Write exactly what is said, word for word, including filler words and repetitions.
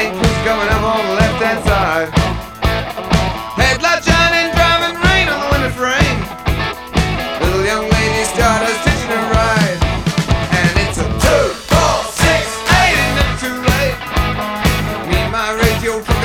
train crews coming up on the left-hand side. Headlight shining, driving rain on the window frame. Little young lady starters teaching a ride. And it's a two, four, six, eight, ain't never too late. Me and my radio.